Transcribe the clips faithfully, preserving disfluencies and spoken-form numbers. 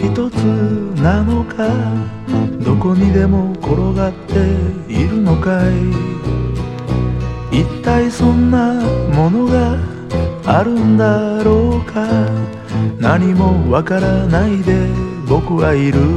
一つなのか、どこにでも転がっているのかい。一体そんなものがあるんだろうか。何もわからないで僕はいる。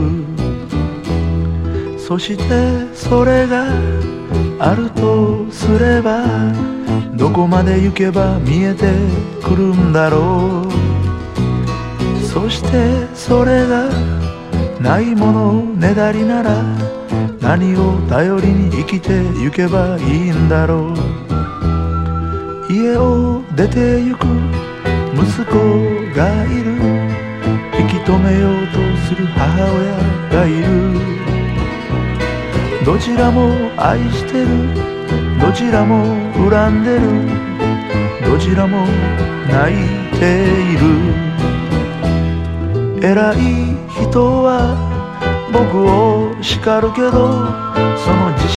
そしてそれがあるとすれば、どこまで行けば見えてくるんだろう。そしてそれがないものねだりなら、何を頼りに生きてゆけばいいんだろう。家を出てゆく息子がいる。引き止めようとする母親がいる。どちらも愛してる、どちらも恨んでる、どちらも泣いている。偉い人は僕を叱るけど、その自